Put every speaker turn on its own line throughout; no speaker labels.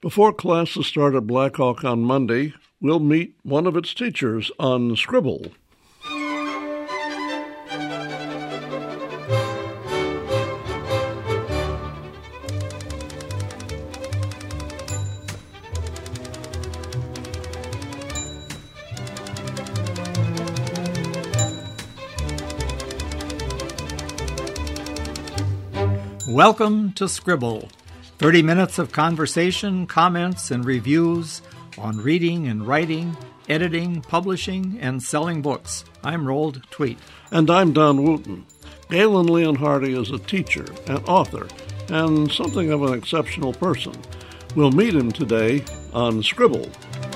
Before classes start at Blackhawk on Monday, we'll meet one of its teachers on Scribble.
Welcome to Scribble, 30 minutes of conversation, comments, and reviews on reading and writing, editing, publishing, and selling books. I'm Roald Tweet.
And I'm Don Wooten. Galen Leonhardy is a teacher, an author, and something of an exceptional person. We'll meet him today on Scribble.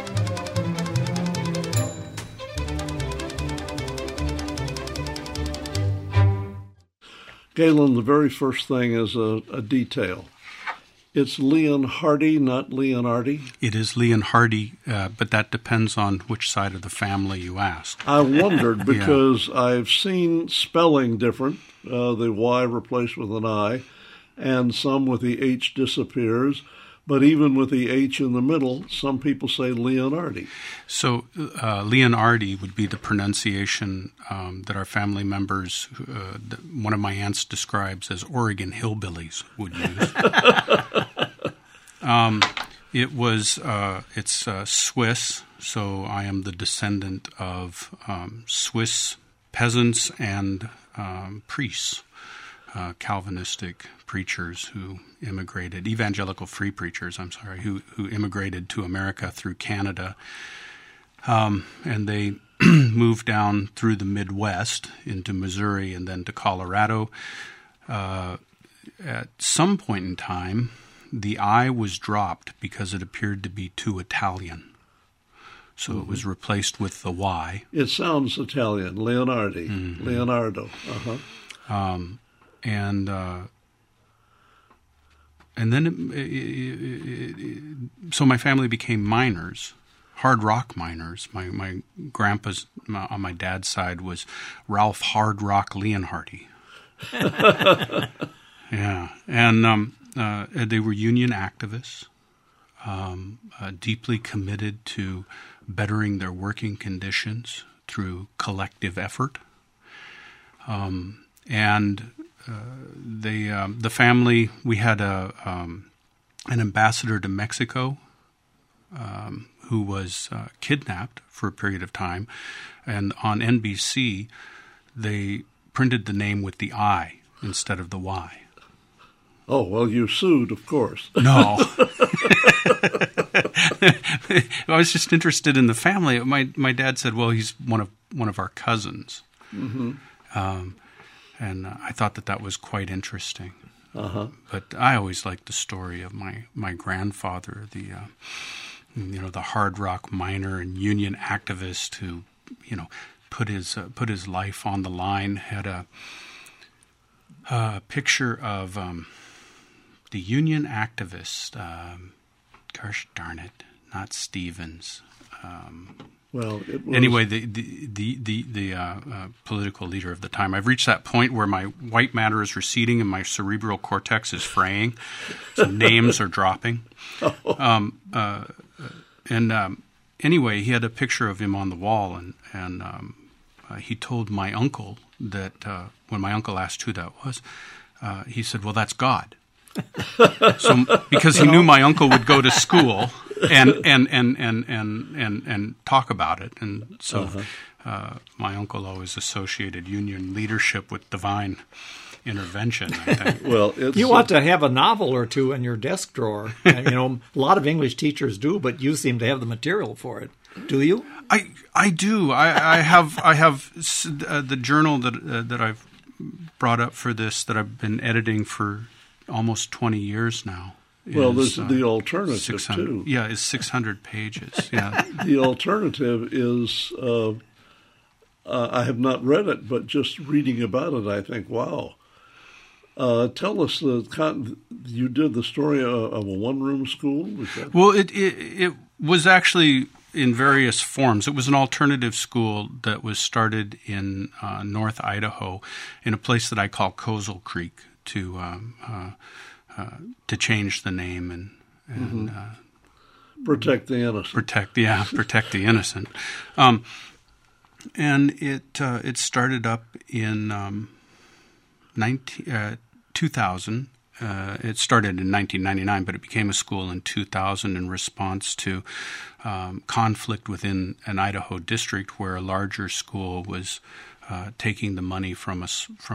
Galen, the very first thing is a detail. It's Leonhardy, not Leonardi.
It is Leonhardy, but that depends on which side of the family you ask.
I wondered because I've seen spelling different, the Y replaced with an I, and some with the H disappears. But even with the H in the middle, some people say Leonardi.
So Leonardi would be the pronunciation that our family members, one of my aunts describes as Oregon hillbillies, would use. It's Swiss, so I am the descendant of Swiss peasants and priests. Calvinistic preachers who immigrated, evangelical free preachers, who immigrated to America through Canada. And they moved down through the Midwest into Missouri and then to Colorado. At some point in time, the I was dropped because it appeared to be too Italian. So it was replaced with the Y.
It sounds Italian, Leonardi, Leonardo.
And then so my family became miners, hard rock miners. My grandpa's on my dad's side was Ralph Hard Rock Leonhardy. Yeah, and they were union activists, deeply committed to bettering their working conditions through collective effort, and the family, we had an ambassador to Mexico who was kidnapped for a period of time, and on NBC they printed the name with the I instead of the Y.
Oh, well, you sued, of course.
No. I was just interested in the family. My dad said, well, he's one of our cousins. Mm-hmm. And I thought that was quite interesting. Uh-huh. But I always liked the story of my grandfather, the hard rock miner and union activist who, put his life on the line. Had a picture of the union activist. Gosh darn it, not Stevens.
Well, it was...
Anyway, the political leader of the time. I've reached that point where my white matter is receding and my cerebral cortex is fraying, so names are dropping. Anyway, he had a picture of him on the wall, and he told my uncle that when my uncle asked who that was, he said, "Well, that's God." So because he knew my uncle would go to school and talk about it, and so my uncle always associated union leadership with divine intervention, I think.
Well,
you ought to have a novel or two in your desk drawer. A lot of English teachers do, but you seem to have the material for it. Do you?
I do. I have the journal that I've brought up for this that I've been editing for almost 20 years now.
Well, there's the alternative, too.
Yeah, it's 600 pages. Yeah.
The alternative is, I have not read it, but just reading about it, I think, wow. Tell us, you did the story of a one-room school?
Well, it was actually in various forms. It was an alternative school that was started in North Idaho in a place that I call Kozel Creek to change the name and
Protect the innocent.
Protect the innocent. And it started up in 2000. It started in 1999, but it became a school in 2000 in response to conflict within an Idaho district where a larger school was taking the money from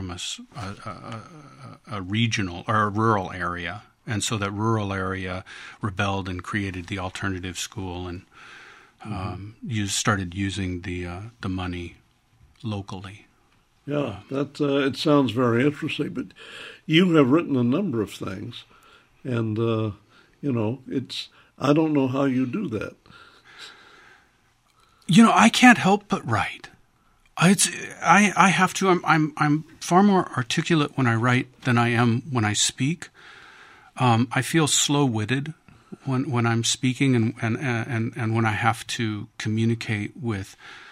a regional or a rural area, and so that rural area rebelled and created the alternative school, and started using the money locally.
Yeah, that it sounds very interesting. But you have written a number of things, and it's I don't know how you do that.
I can't help but write. I have to. I'm far more articulate when I write than I am when I speak. I feel slow-witted when I'm speaking and when I have to communicate with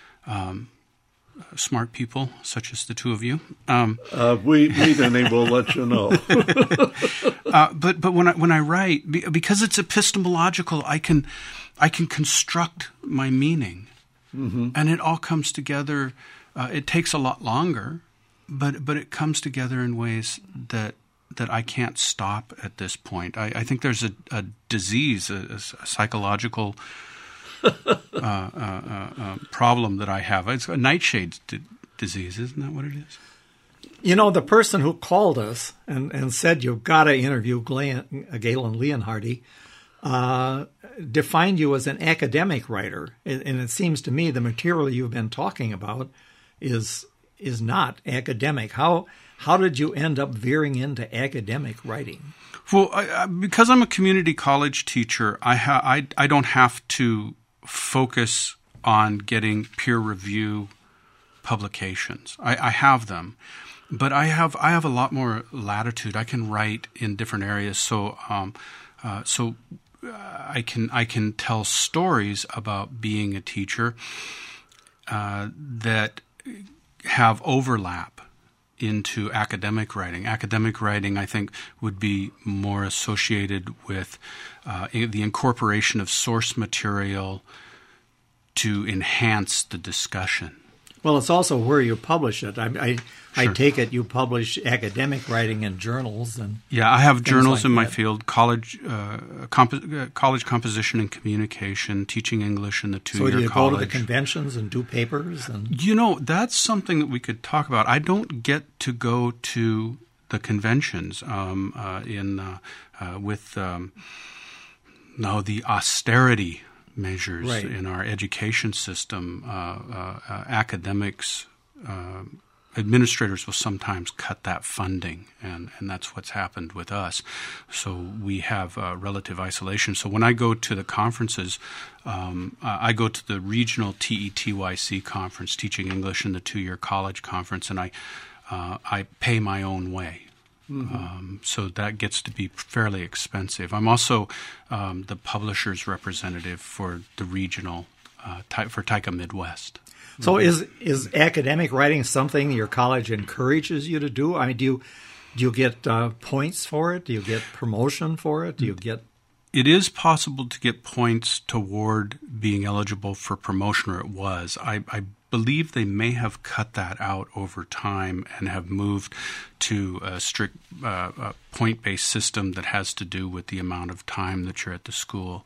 smart people such as the two of you.
We meet any, we'll let you know.
But when I write, because it's epistemological, I can construct my meaning, and it all comes together. It takes a lot longer, but it comes together in ways that I can't stop at this point. I think there's a disease, a psychological problem that I have. It's a nightshade disease, isn't that what it is?
The person who called us and said you've got to interview Galen Leonhardy defined you as an academic writer, and it seems to me the material you've been talking about is not academic. How did you end up veering into academic writing?
Well, because I'm a community college teacher, I don't have to focus on getting peer review publications. I have them, but I have a lot more latitude. I can write in different areas, so I can tell stories about being a teacher that have overlap into academic writing. Academic writing, I think, would be more associated with the incorporation of source material to enhance the discussion.
Well, it's also where you publish it. I take it you publish academic writing in journals and
I have journals
like
in my
that.
field: college composition and communication, teaching English in the 2-year college.
So do you go to the conventions and do papers? And
that's something that we could talk about. I don't get to go to the conventions with the austerity measures in our education system. Academics, administrators will sometimes cut that funding, and that's what's happened with us. So we have relative isolation. So when I go to the conferences, I go to the regional TETYC conference, Teaching English in the 2-year college conference, and I pay my own way. So that gets to be fairly expensive. I'm also the publisher's representative for the regional for TICA Midwest.
So is academic writing something your college encourages you to do? I mean, do you get points for it? Do you get promotion for it? Do you get?
It is possible to get points toward being eligible for promotion, or it was. I believe they may have cut that out over time and have moved to a strict point-based system that has to do with the amount of time that you're at the school.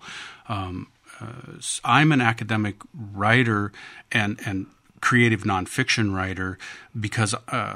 I'm an academic writer and creative nonfiction writer because,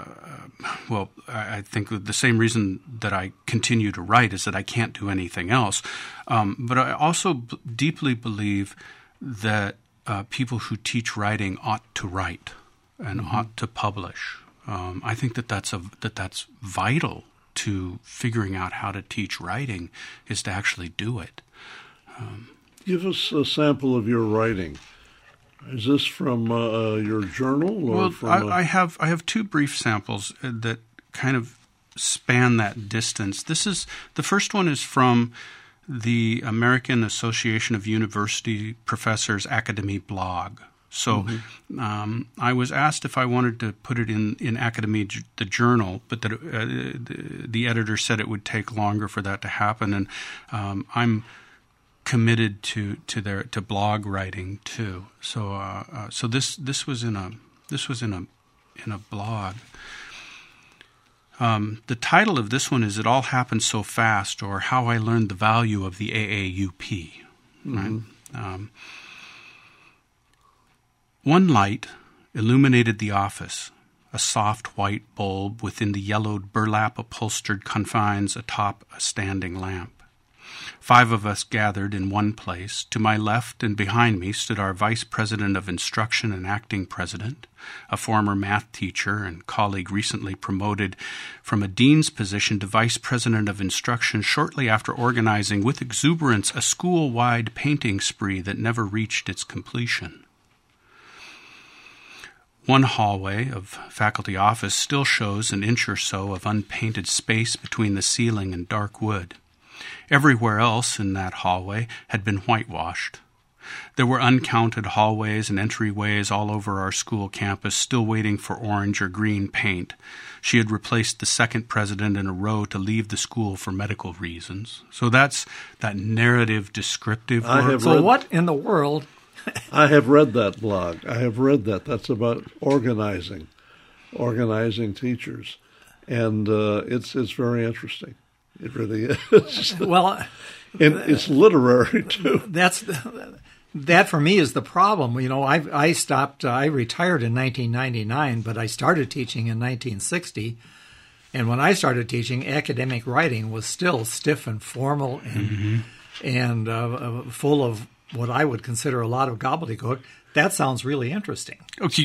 I think the same reason that I continue to write is that I can't do anything else. But I also deeply believe that people who teach writing ought to write and ought to publish. I think that's vital to figuring out how to teach writing is to actually do it.
Give us a sample of your writing. Is this from your journal? Or
I have 2 brief samples that kind of span that distance. The first one is from the American Association of University Professors Academy blog. So I was asked if I wanted to put it in Academy, the journal, but that the editor said it would take longer for that to happen. And I'm committed to blog writing too. So this was in a blog. The title of this one is "It All Happened So Fast," or "How I Learned the Value of the AAUP." Right? One light illuminated the office, a soft white bulb within the yellowed burlap-upholstered confines atop a standing lamp. 5 of us gathered in one place. To my left and behind me stood our Vice President of Instruction and Acting President, a former math teacher and colleague recently promoted from a dean's position to Vice President of Instruction shortly after organizing with exuberance a school-wide painting spree that never reached its completion. One hallway of faculty office still shows an inch or so of unpainted space between the ceiling and dark wood. Everywhere else in that hallway had been whitewashed. There were uncounted hallways and entryways all over our school campus still waiting for orange or green paint. She had replaced the second president in a row to leave the school for medical reasons. So that's that narrative descriptive work.
So what in the world...
I have read that blog. I have read that. That's about organizing teachers. And it's very interesting. It really is.
Well,
and it's literary too.
That for me is the problem. You know, I retired in 1999, but I started teaching in 1960. And when I started teaching, academic writing was still stiff and formal and full of what I would consider a lot of gobbledygook. That sounds really interesting.
Okay.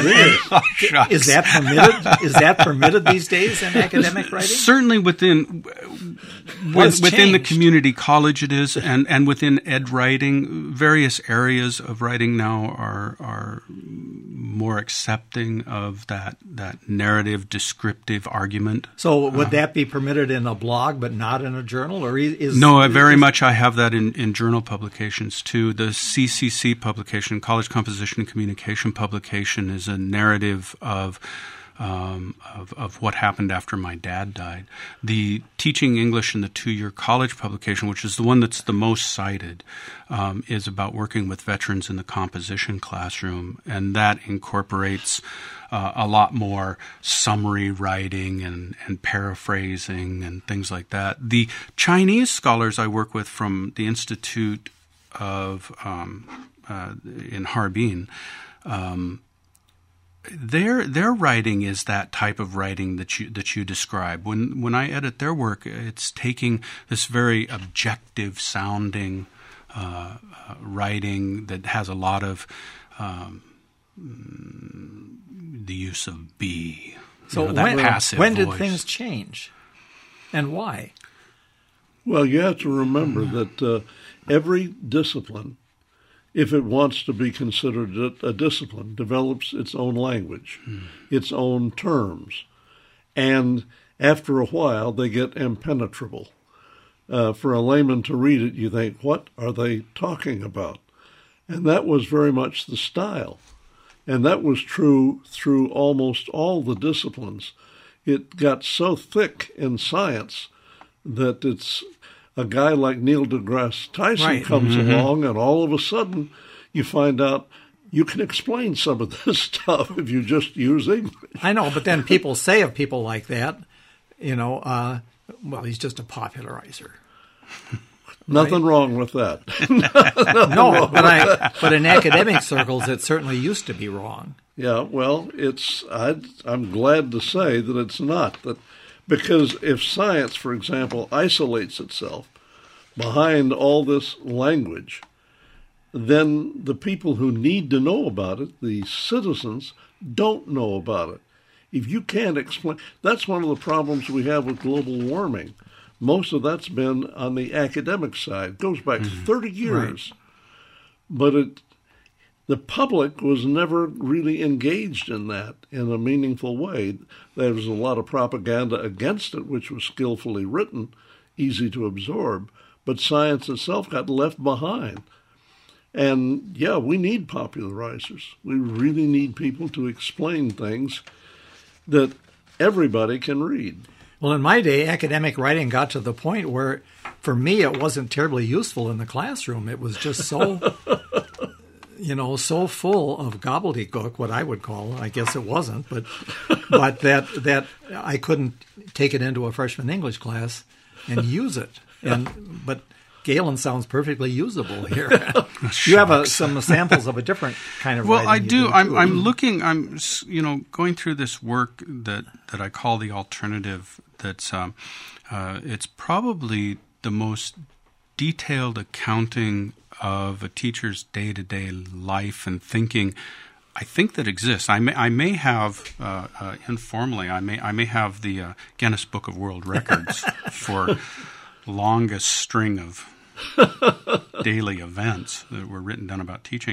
Is that permitted? Is that permitted these days in academic writing?
Certainly within the community college it is, and within ed writing, various areas of writing now are more accepting of that narrative descriptive argument.
So would that be permitted in a blog but not in a journal? Or
I have that in journal publications too. The CCC publication, College Composition and Communication publication, is a narrative of what happened after my dad died. The Teaching English in the 2-Year College publication, which is the one that's the most cited, is about working with veterans in the composition classroom, and that incorporates a lot more summary writing and paraphrasing and things like that. The Chinese scholars I work with from the Institute of in Harbin, their writing is that type of writing that you describe. When I edit their work, it's taking this very objective sounding writing that has a lot of the use of be.
So when did things change, and why?
Well, you have to remember that every discipline, if it wants to be considered a discipline, develops its own language, its own terms. And after a while, they get impenetrable. For a layman to read it, you think, what are they talking about? And that was very much the style. And that was true through almost all the disciplines. It got so thick in science that it's a guy like Neil deGrasse Tyson comes along, and all of a sudden you find out you can explain some of this stuff if you just use English.
I know, but then people say of people like that, well, he's just a popularizer.
Nothing wrong with that.
No, but in academic circles, it certainly used to be wrong.
Yeah, well, I'm glad to say that it's not. Because if science, for example, isolates itself behind all this language, then the people who need to know about it, the citizens, don't know about it. If you can't explain, that's one of the problems we have with global warming. Most of that's been on the academic side. It goes back 30 years. Right. But the public was never really engaged in that in a meaningful way. There was a lot of propaganda against it, which was skillfully written, easy to absorb, but science itself got left behind. And, yeah, we need popularizers. We really need people to explain things that everybody can read.
Well, in my day, academic writing got to the point where, for me, it wasn't terribly useful in the classroom. It was just so, so full of gobbledygook, what I would call it. I guess it wasn't, but that I couldn't take it into a freshman English class and use it. But Galen sounds perfectly usable here. You have some samples of a different kind of writing.
Well, I do. I'm looking. I'm going through this work that I call the alternative. That's it's probably the most detailed accounting of a teacher's day-to-day life and thinking, I think, that exists. I may have informally. I may have the Guinness Book of World Records for longest string of daily events that were written down about teaching.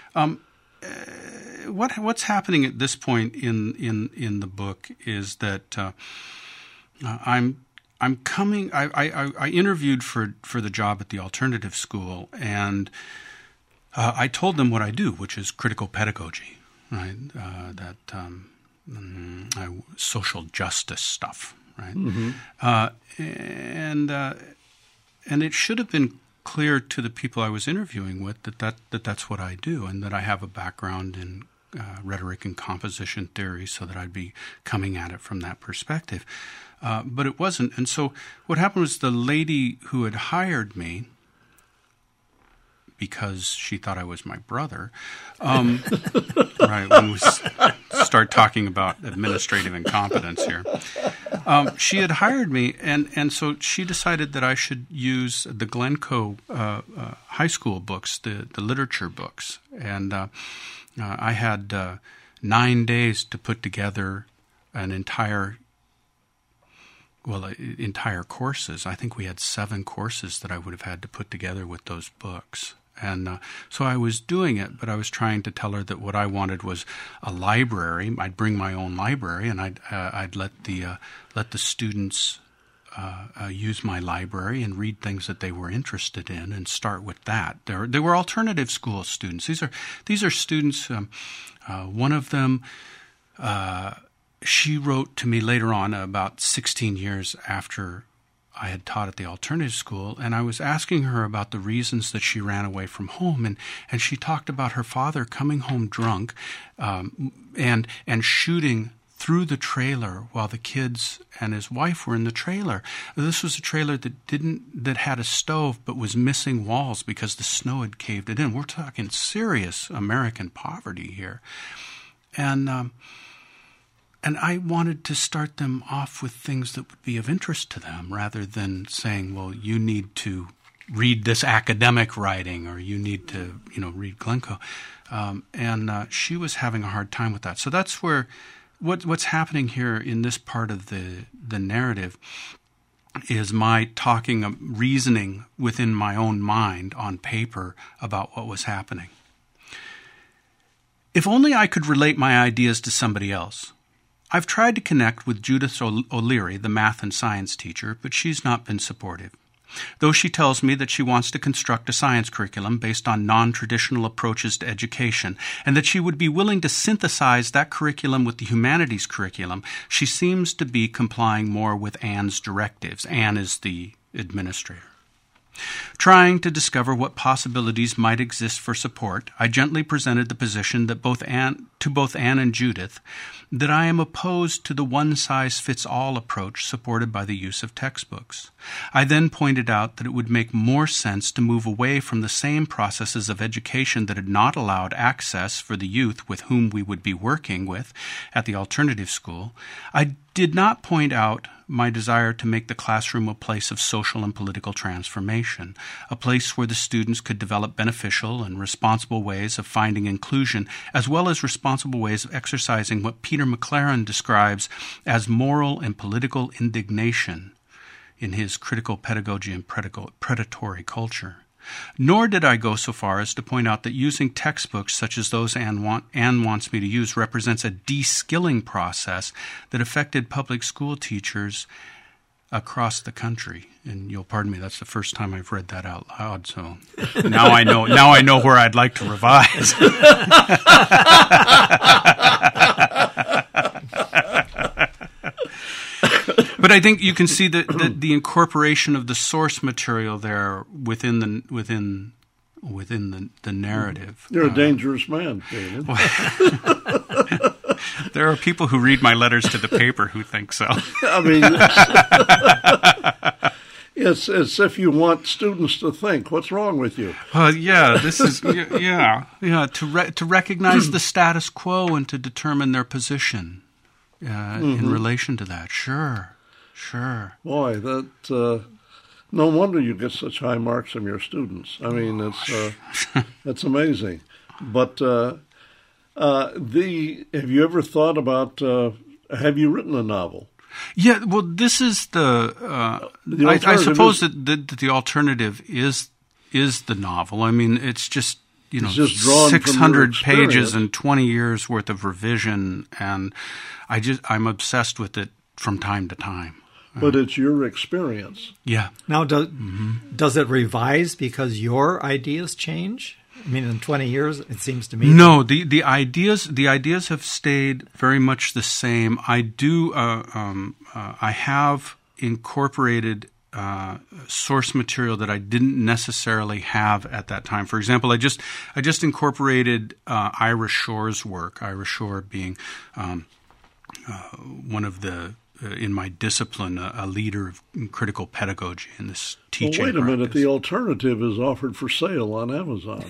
What's happening at this point in the book is that I'm coming. I interviewed for the job at the alternative school, and I told them what I do, which is critical pedagogy, right? Social justice stuff, right? Mm-hmm. And it should have been clear to the people I was interviewing with that's what I do, and that I have a background in rhetoric and composition theory, so that I'd be coming at it from that perspective. But it wasn't. And so what happened was the lady who had hired me, because she thought I was my brother, right, when we start talking about administrative incompetence here, she had hired me, and so she decided that I should use the Glencoe high school books, the literature books. And I had 9 days to put together entire courses. I think we had 7 courses that I would have had to put together with those books. And so I was doing it, but I was trying to tell her that what I wanted was a library. I'd bring my own library, and I'd let the students use my library and read things that they were interested in, and start with that. They were alternative school students. These are students. One of them, she wrote to me later on, about 16 years after I had taught at the alternative school, and I was asking her about the reasons that she ran away from home, and she talked about her father coming home drunk and shooting through the trailer while the kids and his wife were in the trailer. This was a trailer that had a stove but was missing walls because the snow had caved it in. We're talking serious American poverty here. And I wanted to start them off with things that would be of interest to them, rather than saying, well, you need to read this academic writing, or you need to, read Glencoe. And she was having a hard time with that. So that's where what's happening here in this part of the narrative is my reasoning within my own mind on paper about what was happening. If only I could relate my ideas to somebody else. I've tried to connect with Judith O'Leary, the math and science teacher, but she's not been supportive. Though she tells me that she wants to construct a science curriculum based on non-traditional approaches to education, and that she would be willing to synthesize that curriculum with the humanities curriculum, she seems to be complying more with Anne's directives. Anne is the administrator. Trying to discover what possibilities might exist for support, I gently presented the position that both Anne and Judith that I am opposed to the one-size-fits-all approach supported by the use of textbooks. I then pointed out that it would make more sense to move away from the same processes of education that had not allowed access for the youth with whom we would be working with at the alternative school. I did not point out my desire to make the classroom a place of social and political transformation, a place where the students could develop beneficial and responsible ways of finding inclusion, as well as responsible ways of exercising what Peter McLaren describes as moral and political indignation in his Critical Pedagogy and Predatory Culture. Nor did I go so far as to point out that using textbooks such as those Anne wants me to use represents a de-skilling process that affected public school teachers across the country. And you'll pardon me, that's the first time I've read that out loud, so now I know where I'd like to revise. But I think you can see the incorporation of the source material there within the narrative.
You're a dangerous man, David.
There are people who read my letters to the paper who think so.
I mean, it's as if you want students to think. What's wrong with you?
This is to recognize the status quo and to determine their position in relation to that. Sure.
Boy, that no wonder you get such high marks from your students. I mean, it's amazing. But have you ever thought about? Have you written a novel?
Yeah, well, this is I suppose that the alternative is the novel. I mean, it's just 600 pages and 20 years worth of revision, and I'm obsessed with it from time to time.
But it's your experience.
Yeah.
Now, does it revise because your ideas change? I mean, in 20 years, it seems to me.
No, the ideas have stayed very much the same. I do. I have incorporated source material that I didn't necessarily have at that time. For example, I just incorporated Ira Shore's work. Ira Shore being one of the in my discipline, a leader of critical pedagogy in this teaching.
Well, wait a minute. The alternative is offered for sale on Amazon.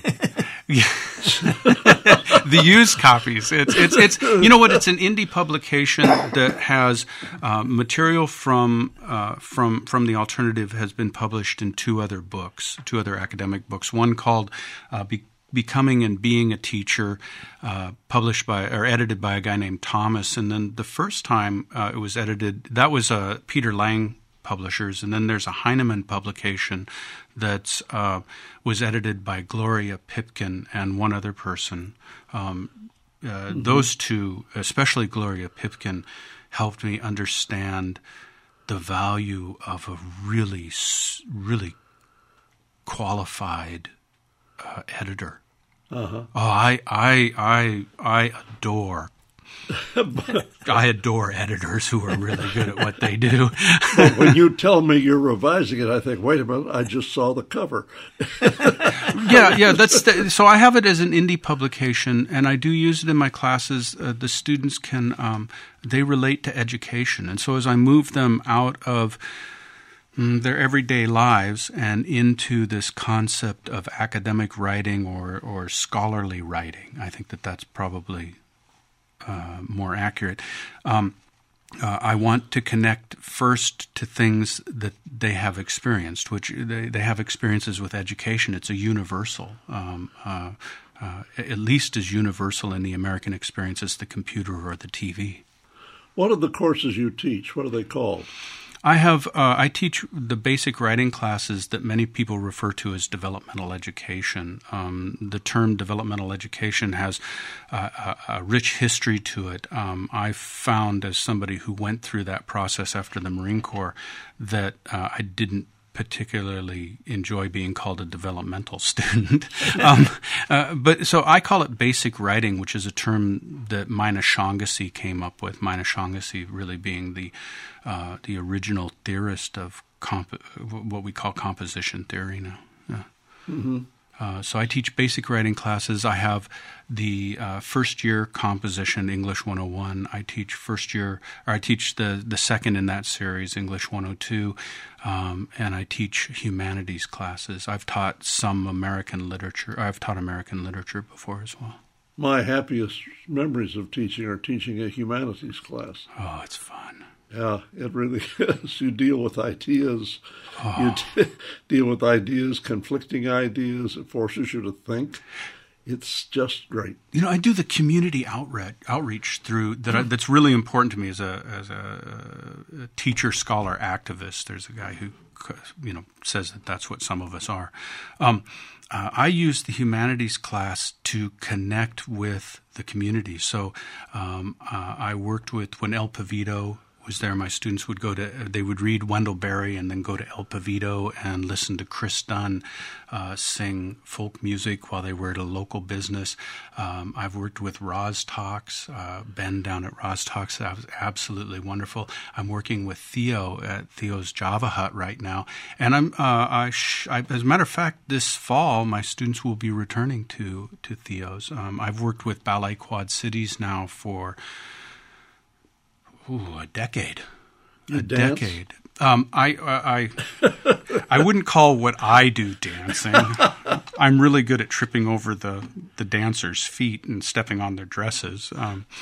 The used copies. It's you know what? It's an indie publication that has material from the alternative has been published in two other academic books. One called Becoming and Being a Teacher, published by or edited by a guy named Thomas, and then the first time it was edited, that was Peter Lang Publishers, and then there's a Heinemann publication that was edited by Gloria Pipkin and one other person. Those two, especially Gloria Pipkin, helped me understand the value of a really, really qualified editor. Uh-huh. Oh, I adore editors who are really good at what they do.
But when you tell me you're revising it, I think, wait a minute, I just saw the cover.
Yeah. So I have it as an indie publication, and I do use it in my classes. The students can they relate to education, and so as I move them out of their everyday lives and into this concept of academic writing or scholarly writing, I think that's probably more accurate. I want to connect first to things that they have experienced, which they have experiences with education. It's a universal, at least as universal in the American experience as the computer or the TV.
What are the courses you teach? What are they called?
I teach the basic writing classes that many people refer to as developmental education. The term developmental education has a rich history to it. I found, as somebody who went through that process after the Marine Corps, that I didn't particularly enjoy being called a developmental student. But so I call it basic writing, which is a term that Mina Shangasi came up with. Mina Shangasi really being the original theorist of what we call composition theory now. Yeah. Mm-hmm. So I teach basic writing classes. I have the first year composition, English 101. I teach the second in that series, English 102, and I teach humanities classes. I've taught some American literature. I've taught American literature before as well.
My happiest memories of teaching are teaching a humanities class.
Oh, it's fun.
Yeah, it really is. You deal with ideas. Oh. You deal with ideas, conflicting ideas. It forces you to think. It's just great.
You know, I do the community outreach through that. That's really important to me as a teacher, scholar, activist. There's a guy who, says that that's what some of us are. I use the humanities class to connect with the community. So I worked with when El Pavito was there, my students would they would read Wendell Berry and then go to El Pavito and listen to Chris Dunn sing folk music while they were at a local business. I've worked with Roz Talks, Ben down at Roz Talks. That was absolutely wonderful. I'm working with Theo at Theo's Java Hut right now. And as a matter of fact, this fall, my students will be returning to Theo's. I've worked with Ballet Quad Cities now for a decade. Decade. I wouldn't call what I do dancing. I'm really good at tripping over the dancers' feet and stepping on their dresses.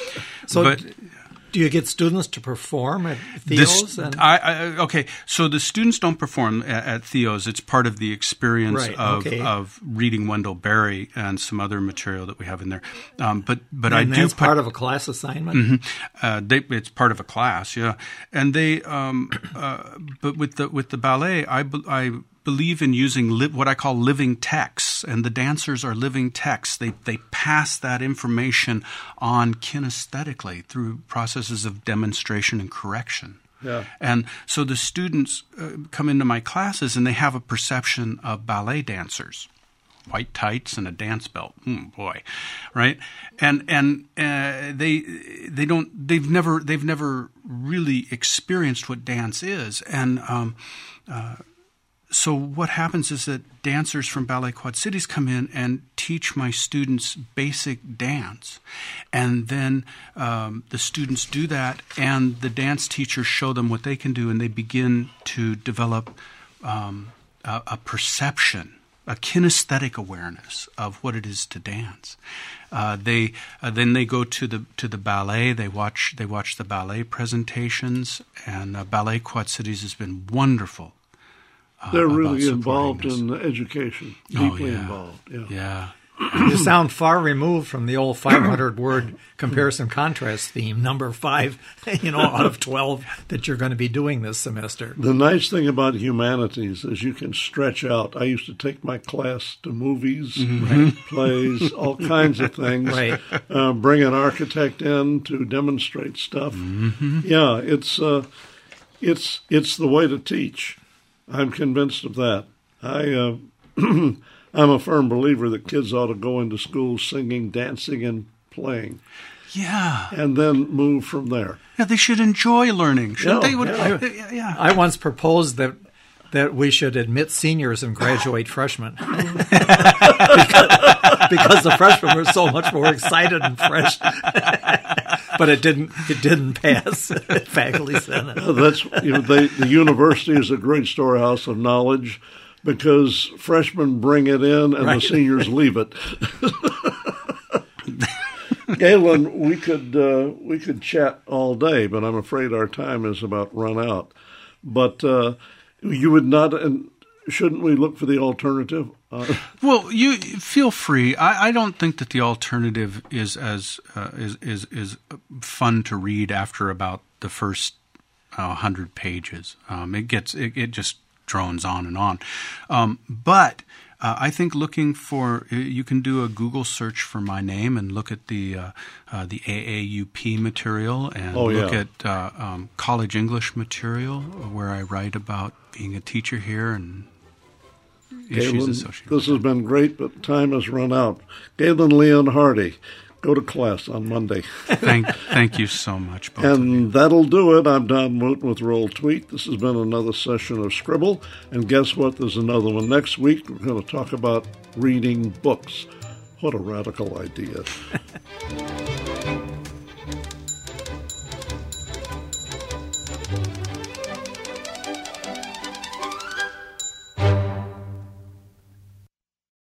Do you get students to perform at Theo's?
Okay, so the students don't perform at Theo's. It's part of the experience of reading Wendell Berry and some other material that we have in there. But I do.
That's part of a class assignment.
Mm-hmm. It's part of a class, yeah. And they, but with the ballet, I believe in using what I call living texts, and the dancers are living texts. They pass that information on kinesthetically through processes of demonstration and correction.
Yeah.
And so the students come into my classes and they have a perception of ballet dancers. White tights and a dance belt. Boy, right? And they've never really experienced what dance is. And so what happens is that dancers from Ballet Quad Cities come in and teach my students basic dance. And then the students do that, and the dance teachers show them what they can do, and they begin to develop a perception, a kinesthetic awareness of what it is to dance. Then they go to the ballet. They watch the ballet presentations, and Ballet Quad Cities has been wonderful.
They're really involved in education, deeply involved.
Yeah.
You sound far removed from the old 500-word comparison-contrast theme, number 5, out of 12 that you're going to be doing this semester.
The nice thing about humanities is you can stretch out. I used to take my class to movies, plays, all kinds of things.
Right.
Bring an architect in to demonstrate stuff. Mm-hmm. Yeah, it's the way to teach. I'm convinced of that. I'm a firm believer that kids ought to go into school singing, dancing, and playing.
Yeah.
And then move from there.
Yeah, they should enjoy learning, shouldn't they?
Yeah. I once proposed that we should admit seniors and graduate freshmen. because the freshmen were so much more excited and fresh. But it didn't pass faculty senate.
The university is a great storehouse of knowledge because freshmen bring it in and the seniors leave it. Galen, we could chat all day, but I'm afraid our time is about run out. But you would not, and shouldn't we look for the alternative?
Well, you feel free. I don't think that the alternative is as is fun to read after about the first 100 pages. It just drones on and on. But I think you can do a Google search for my name and look at the AAUP material and look at college English material where I write about being a teacher here and issues associated.
This has been great, but time has run out. Galen Leon Hardy, go to class on Monday.
Thank you so much, both
and
of you.
That'll do it. I'm Don Wooten with Roll Tweet. This has been another session of Scribble. And guess what? There's another one next week. We're going to talk about reading books. What a radical idea.